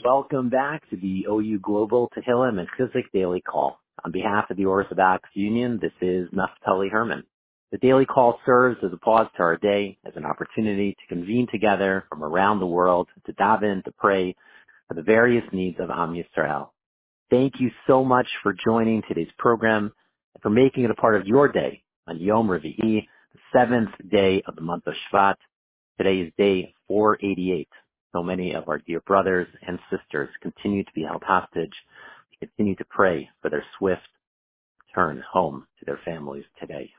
Welcome back to the OU Global Tehillim and Chizuk Daily Call. On behalf of the Orthodox Union, this is Naftali Herman. The Daily Call serves as a pause to our day, as an opportunity to convene together from around the world to daven, to pray for the various needs of Am Yisrael. Thank you so much for joining today's program and for making it a part of your day on Yom Revi'i, the seventh day of the month of Shvat. Today is day 488. So many of our dear brothers and sisters continue to be held hostage. We continue to pray for their swift return home to their families today.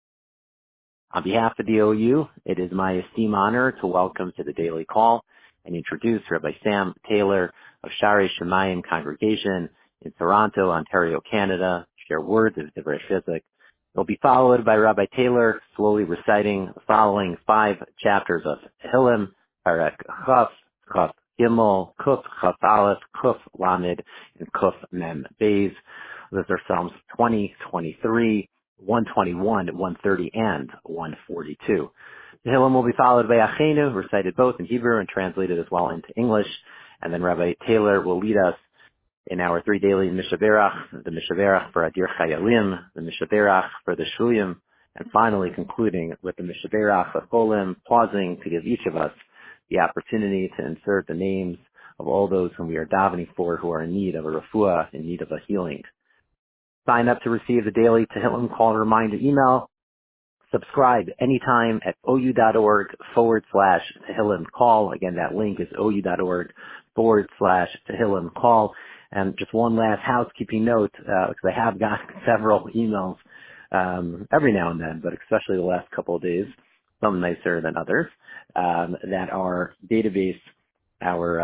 On behalf of the OU, it is my esteemed honor to welcome to the Daily Call and introduce Rabbi Sam Taylor of Sharei Shemayim Congregation in Toronto, Ontario, Canada, share words of Divrei Chizuk. It will be followed by Rabbi Taylor slowly reciting the following 5 chapters of Tehillim, Perek Chaf, Chaf Gimel, Kuf Chaf Aleph, Kuf Lamed, and Kuf Mem Beis. Those are Psalms 20, 23, 121, 130, and 142. Tehillim will be followed by Achenu, recited both in Hebrew and translated as well into English. And then Rabbi Taylor will lead us in our 3 daily Mishaberach, the Mishaberach for Adir Chayalim, the Mishaberach for the Shuyim, and finally concluding with the Mishaberach of Cholim, pausing to give each of us the opportunity to insert the names of all those whom we are davening for who are in need of a refuah, in need of a healing. Sign up to receive the daily Tehillim Call reminder email. Subscribe anytime at ou.org/Tehillim Call. Again, that link is ou.org/Tehillim Call. And just one last housekeeping note, because I have gotten several emails every now and then, but especially the last couple of days, some nicer than others, that our database, our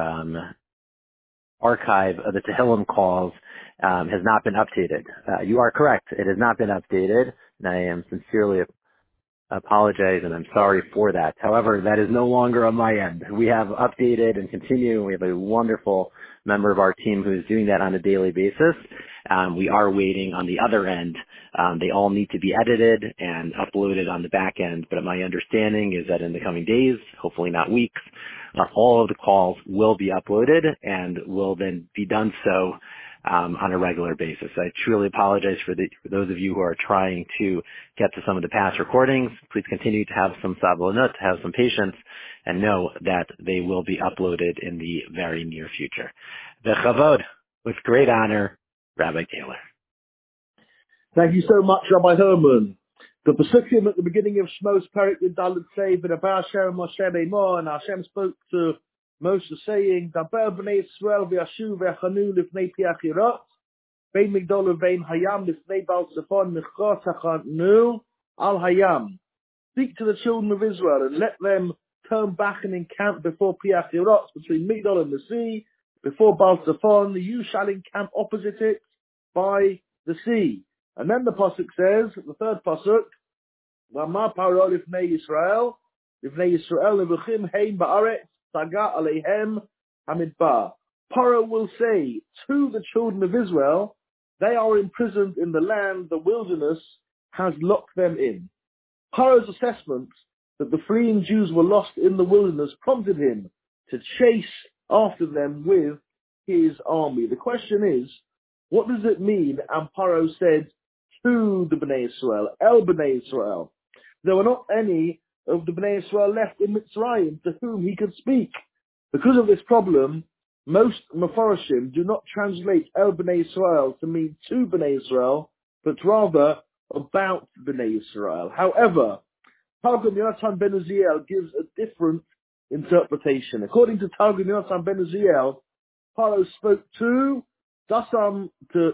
archive of the Tehillim calls has not been updated. You are correct. It has not been updated, and I am sincerely apologize, and I'm sorry for that. However, that is no longer on my end. We have updated and continue. We have a wonderful member of our team who is doing that on a daily basis. We are waiting on the other end. They all need to be edited and uploaded on the back end, but my understanding is that in the coming days, hopefully not weeks, all of the calls will be uploaded and will then be done so on a regular basis. I truly apologize for those of you who are trying to get to some of the past recordings. Please continue to have some sablonut, to have some patience, and know that they will be uploaded in the very near future. V'chavod, with great honor, Rabbi Taylor. Thank you so much, Rabbi Herman. The Pesukim at the beginning of Shmos Perek Yud say, "V'daber Hashem Moshe Be'emo," and Hashem spoke to Moshe saying, "Daber b'nei Yisrael v'yashu v'yachanu lifnei Piach Hirot, bein Migdol u'bein Hayam lifnei Baal Tzafon michot hachanu al Hayam." Speak to the children of Israel and let them turn back and encamp before Piach Hirot, between Migdol and the sea, before Baal Tzafon. You shall encamp opposite it by the sea. And then the pasuk says, the third pasuk, "V'amar Paro lifnei Yisrael nevuchim heim ba'aretz saga aleihem hamidbar." Paro will say to the children of Israel, they are imprisoned in the land, the wilderness has locked them in. Paro's assessment that the fleeing Jews were lost in the wilderness prompted him to chase after them with his army. The question is, what does it mean? And Paro said to the Bnei Israel, El Bnei Israel. There were not any of the Bnei Israel left in Mitzrayim to whom he could speak. Because of this problem, most Mefarshim do not translate El Bnei Israel to mean to Bnei Israel, but rather about Bnei Israel. However, Targum Yonatan ben Uziel gives a different interpretation. According to Targum Yonatan ben Uziel, Paro spoke to Dasan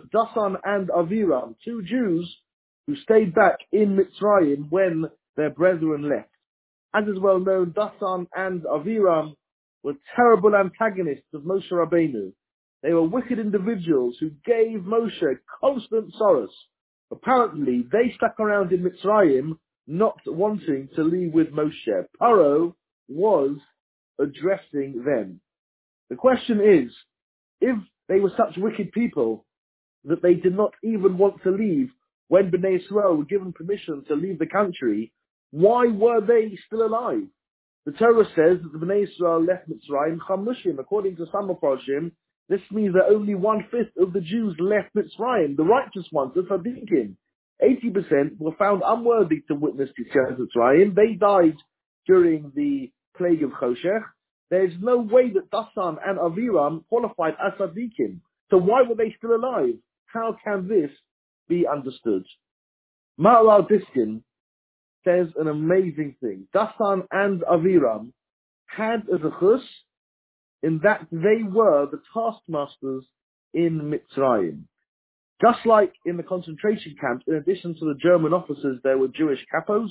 and Aviram, 2 Jews who stayed back in Mitzrayim when their brethren left. As is well known, Dasan and Aviram were terrible antagonists of Moshe Rabbeinu. They were wicked individuals who gave Moshe constant solace. Apparently, they stuck around in Mitzrayim, not wanting to leave with Moshe. Paro was addressing them. The question is, if they were such wicked people that they did not even want to leave when Bnei Israel were given permission to leave the country, why were they still alive? The Torah says that the Bnei Israel left Mitzrayim chamushim. According to some Mefarshim, This means that only 1/5 of the Jews left Mitzrayim, the righteous ones, the Tzaddikim. 80% were found unworthy to witness Yetziat Mitzrayim. They died during the plague of Choshech. There's no way that Dasan and Aviram qualified as Tzaddikim. So why were they still alive? How can this be understood? Maharal Diskin says an amazing thing. Dasan and Aviram had a zechus in that they were the taskmasters in Mitzrayim. Just like in the concentration camps, in addition to the German officers, there were Jewish capos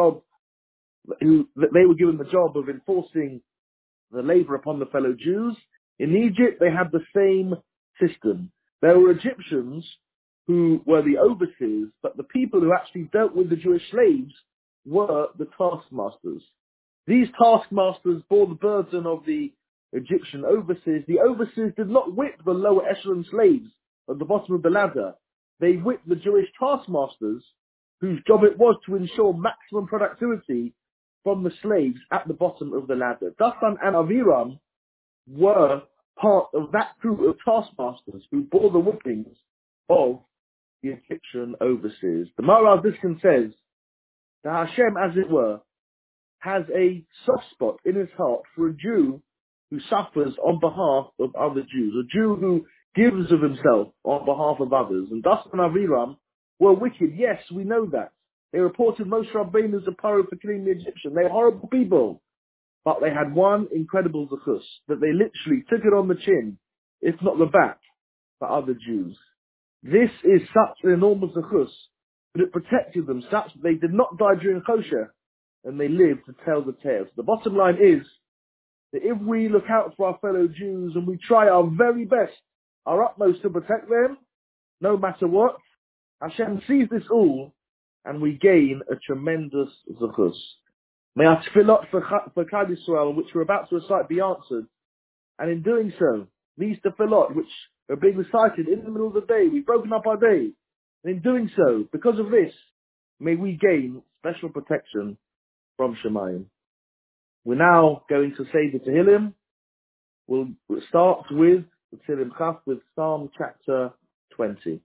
they were given the job of enforcing the labor upon the fellow Jews. In Egypt, they had the same system. There were Egyptians who were the overseers, but the people who actually dealt with the Jewish slaves were the taskmasters. These taskmasters bore the burden of the Egyptian overseers. The overseers did not whip the lower echelon slaves at the bottom of the ladder. They whipped the Jewish taskmasters, whose job it was to ensure maximum productivity from the slaves at the bottom of the ladder. Dasan and Aviram were part of that group of taskmasters who bore the whippings of the Egyptian overseers. The Maharal Diskin says that Hashem, as it were, has a soft spot in his heart for a Jew who suffers on behalf of other Jews, a Jew who gives of himself on behalf of others. And Dasan and Aviram were wicked. Yes, we know that. They reported Moshe Rabbeinu as a paro for killing the Egyptian. They were horrible people. But they had one incredible zechus, that they literally took it on the chin, if not the back, for other Jews. This is such an enormous zechus, that it protected them such that they did not die during kosher, and they lived to tell the tale. So the bottom line is that if we look out for our fellow Jews and we try our very best, our utmost to protect them, no matter what, Hashem sees this all, and we gain a tremendous zechus. May our tefillot for Klal Yisrael, which we're about to recite, be answered. And in doing so, these tefillot, which are being recited in the middle of the day, we've broken up our day. And in doing so, because of this, may we gain special protection from Shemayim. We're now going to say the Tehillim. We'll start with the Tehillim Chaf, with Psalm chapter 20.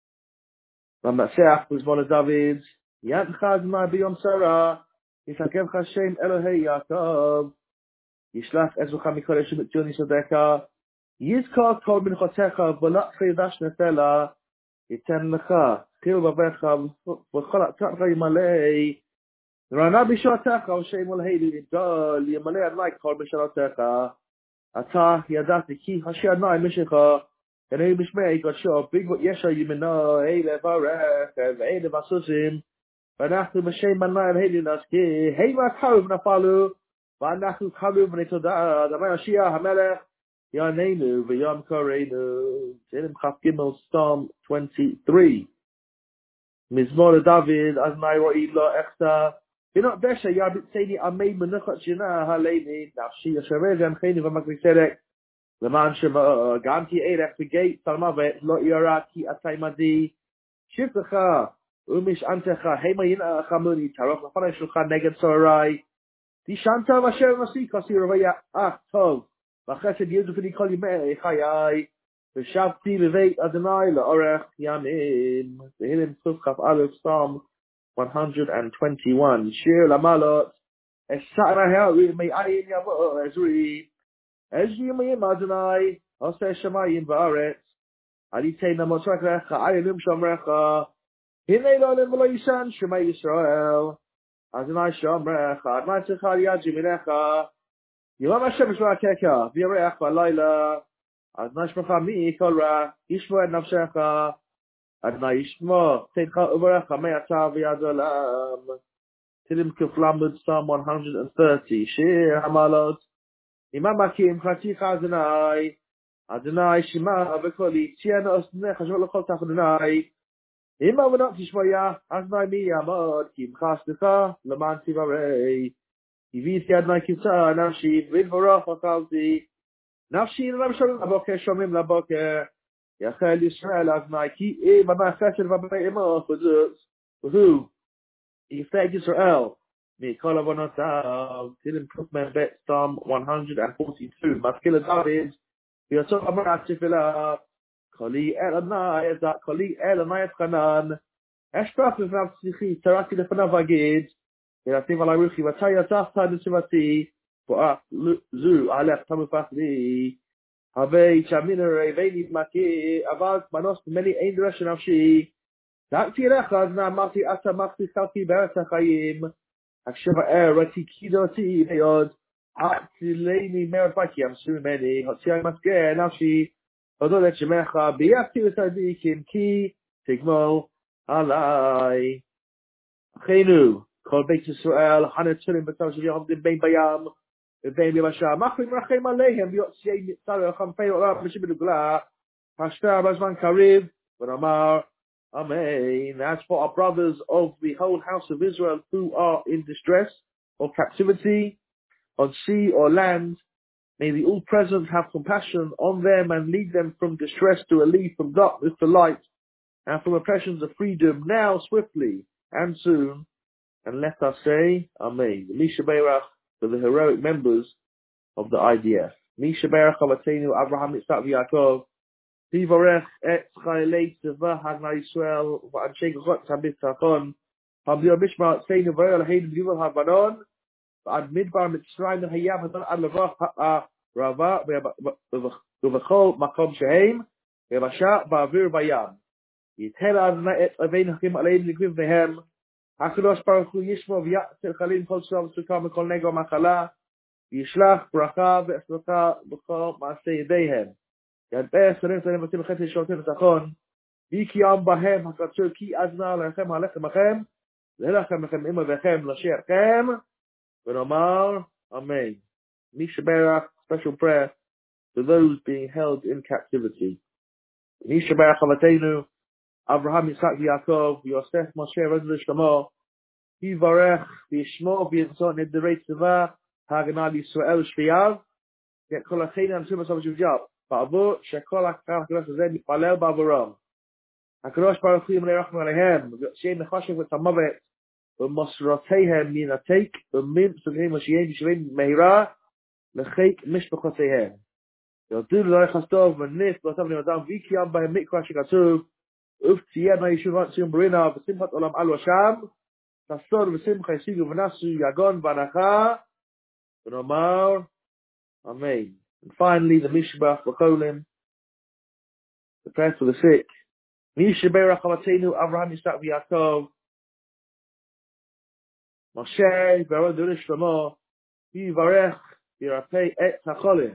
Ramatseach Mizmor David, Yadcha Adonai b'yom tzara, Yishakev Hashem Elohei Yaakov, Yishlach Ezrocha mikodesh u'mitzion yisadecha, Yizkor kol minchotecha v'la'chei dash nefela, Yiten lecha chil vavecha v'chol atzatcha yimalei, Rana b'shotecha Hashem Elohei yidol, Yimalei Adonai kol b'shalotecha, Ata yadati ki Hashem Adonai mishecha, and he mishmei Gosho, big what Yesha Yimeno, Eile Varech, and Eile Vasusim, Vanachnu Mashem Manai, Heli Naski, Hema Karuv Nafalu, Vanachnu Karuv Netoda, the Mayashia Hamelech, Yanenu, Vayam Korenu, Tehillim Chaf Gimel, Psalm 23. Mizmor David, Aznai Ro'i Lo Echta, Binot Desha, Yabit Seini Amei Menuchat Shina, Haleini, Nafshi Yasharev, Yamcheni Vamakri Sedek, למען גם כי ערך בגית תלמוות לא ירא כי אתה עמדי שבטך ומשענתך המה ינעך מוני תערוך לפני שלך נגד צהרי תשענת ואשר נשיא כסיר ויהיה טוב וחסד ירדופני כל ימי חיי ושבתי בבית אדוני לאורך ימים. Tehillim Kuf Aleph, Psalm 121. שיר למעלות אשא נהרי מאין יבוא עזרי Ezri Mayim Adonai, Oseh Shemayim Va'aretz, Alitei Namotrecha, Ayanim Shomrecha, Hinei Lolim V'lo Yishan, Shemay Yisrael, Adonai Shomrecha, Adonai Tzechar Yadji Minecha, Yom Hashem Shrakecha, V'yareach V'layla, Adonai Shmecha Mi Kol Ra, Yishmo Et Nafshecha, Adonai Yishmo, Teitcha Uvarecha, Me'ata V'yadolam. Tehillim Kuf Lamed, Psalm 130, Shir Hamalot, Imam Hakim Chaticha Adonai, Adonai Shema Avekoli, Tiana Osnecha Sholokol Tach Adonai, Imam Venot Tishmaya, Adonai Mi Yamod, Kim Chasnecha, Laman Tivarei, Yiviti Adonai Kitza, Nafshi, Vidvorach Akalti, Nafshi Lam Shalom Laboker, Shomim Laboker, Yachel Yisrael Adonai, Ki Imam Chesed Vabei Emo, Who? Yifeg Yisrael. Mikol Avonotav, Tehillim Kuf Bet, Psalm 142. Maskil David, ויוצא אמר התפילה, קולי אל עיני, קולי אל עיני אבחנן, אשפך לפניו צליחי, צרקתי לפניו אגיד, ונתים עלי רוחי, ואתה יצאת נשימתי, פועק זו עליך תמופך לי, הווי שאמין רעבי נתמקי, אבל מנוס ממני אין דרש נפשי, דאגתי אליך, אז נאמרתי, אתה מחזיקתי בארץ החיים, עכשיו ראיתי קידותי מאוד, הצילני מרפקי, אמסו ממני, הוציאי מסגר נפשי, הודות את שמך, בייחתי לצדיקים, כי תגמול עליי. אחינו, כל בית ישראל, הנצורים בצד של יעמדים בין בים, ובין ביבשה, מחרים רחם עליהם, ויוצאי מצר חמפי עולם, ושבנוגלה, השתה בזמן קריב, ונאמר, Amen. As for our brothers of the whole house of Israel who are in distress or captivity, on sea or land, may the All-Present have compassion on them and lead them from distress to relief, from darkness to light, and from oppressions of freedom, now, swiftly, and soon. And let us say, Amen. Misha Beirach for the heroic members of the IDF. Misha Beirach Avatenu Abraham Yitzhak Yaakov, Tivarech et Chayelei Tzeva Hagna Yisrael V'anshei Gachot Tabitachon Habdio Mishma Tzenu V'ayel Haydim Gival Havanon V'ad Midbar Mitzrayim Hayam Hadon Ad Levach Rava V'v'chol Makom Shehem V'vasha V'avir Bayam Yither Adonai et Avein Hakim Aleim Ligviv Nehem HaKadosh Baruch Hu Yishmo V'yatzel Chalim Kol Shalom Sukam Kol Nego Machala Yishlach Bracha V'eslocha B'chol Ma'aseh Yedehem ידבר שרים שרים ותים חצי לשורתים ותחון ויקיים בהם הקרצו כי אזנה לכם הלחם לכם ללחם לכם אמא וכם לשייכם ונאמר Amen. Misha Berach, special prayer to those being held in captivity. Misha Berach Avatenu Abraham Yitzhak Yaakov Yosef Moshe Rezul Shlomo Yivarech V'yishmo V'yinson Nidrei Tzeva Haganah Yisrael Shviyav Yet Kol Achein Amsim Asav Shuvjav בעבור שכל הקדוש הזה מתפלל בעבורם. הקדוש ברוך הוא ימלא רחמים עליהם, שיהיה נחשב את המוות, ומסורותיהם ינתק, ומים סוגרים ושיהיה בשבילים מהירה, לחיק משפחותיהם. יודו לא יחסטוב וניף באותם בני-אדם, ויקיים בהם מקרא שכתוב, ופציינה ישובות ציון ברינה, ושמחת עולם על ושם, תסוד ושמחה ישיגו ונסו יגון והנחה, ונאמר, Amen. And finally, the Mishbach B'cholim, the prayer for the sick. Misha Berach Avatenu Avraham Yitzhak V'Yaakov, Moshe V'Aaron Shlomo, Yivarech Yirapei Et HaCholim.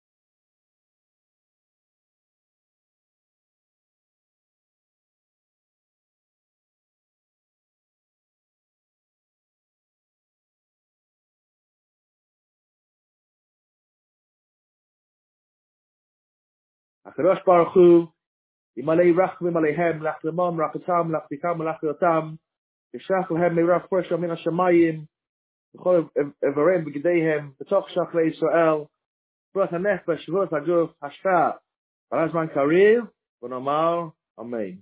HaKadosh Baruch Hu, Yimalei Rachmim Aleihem, Lachlemam, Rachatam, Lachtikam, Lachyotam, Yishach Lehem Meirach Fresh Min HaShamayim, V'chol Evarem B'gideihem, B'toch Shach LeYisrael, B'rach HaNefesh, V'rach HaGuf, Hashta, Barazman Kariv, V'nomar, Amen.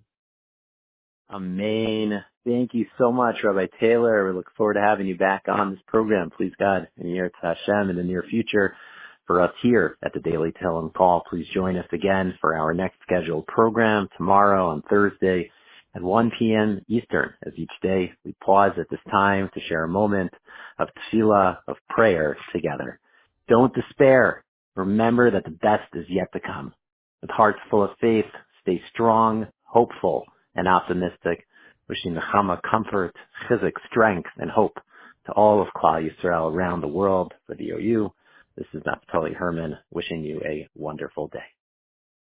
Amen. Thank you so much, Rabbi Taylor. We look forward to having you back on this program, please God, in the Eretz Hashem in the near future. For us here at the Daily Tehillim Call, please join us again for our next scheduled program tomorrow on Thursday at 1 p.m. Eastern. As each day, we pause at this time to share a moment of tefillah, of prayer together. Don't despair. Remember that the best is yet to come. With hearts full of faith, stay strong, hopeful, and optimistic. Wishing Nechama comfort, chizuk, strength, and hope to all of Klal Yisrael around the world for the OU. This is Naftali Herman wishing you a wonderful day.